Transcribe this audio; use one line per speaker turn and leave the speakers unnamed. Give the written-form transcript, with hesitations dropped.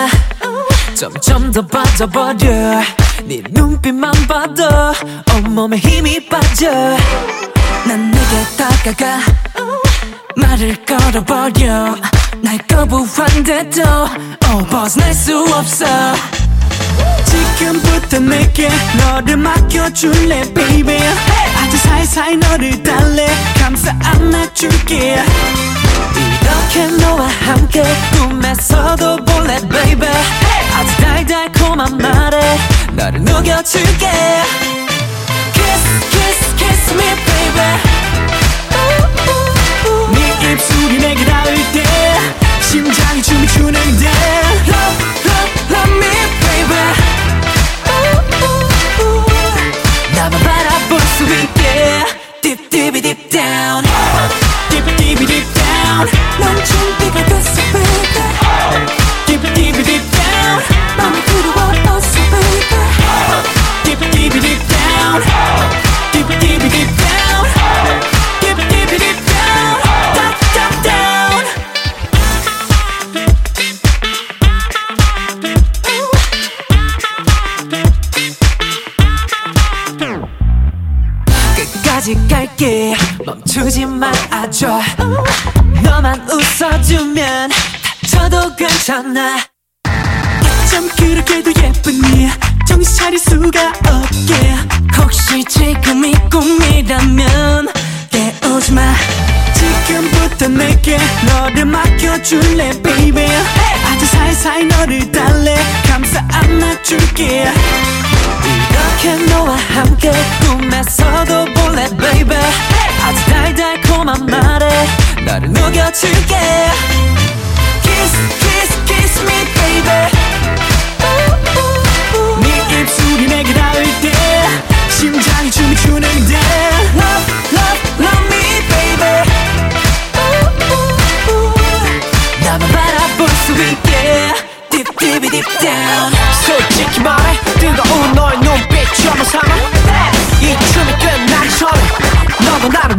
나 점점 더 빠져버려 네 눈빛만 봐도 온몸에 힘이 빠져 난 내게 다가가 말을 걸어버려 날 거부한데도 벗어날 수 없어 지금부터 내게 너를 맡겨줄래 baby 아주 살살 너를 달래 감싸 안아줄게 이렇게 너와 함께 꿈에서도 볼래 baby 아주 달달콤한 말에 너를 녹여줄게 Kiss kiss kiss me baby 네 입술이 내게 닿을 때 심장이 춤을 추는데 Love love love me baby 나만 바라볼 수 있게 Deep deep deep down Deep deep deep down 넌 준비가 됐어 baby Deep deep deep down 맘이 두려워졌어 baby Deep deep deep down Deep deep deep down Deep deep deep down Down down down 끝까지 갈게 멈추지 말아줘 너만 웃어주면 다쳐도 괜찮아 어쩜 그렇게도 예쁘니 정신 차릴 수가 없게 혹시 지금이 꿈이라면 깨우지마 지금부터 내게 너를 맡겨줄래 baby 아주 살살 너를 달래 감싸 안아줄게 이렇게 너와 함께 꿈에서도 볼래 baby 아주 달달콤한 말에 너를 녹여줄게 Kiss kiss kiss me baby 네 입술이 내게 닿을 때 심장이 춤을 추는데 Love love love me baby 나만 바라볼 수 있게 Deep deep deep down
솔직히 말해 뜨거운 너의 눈빛 춤을 삼아 이 춤이 끝나기 전에 너도 나를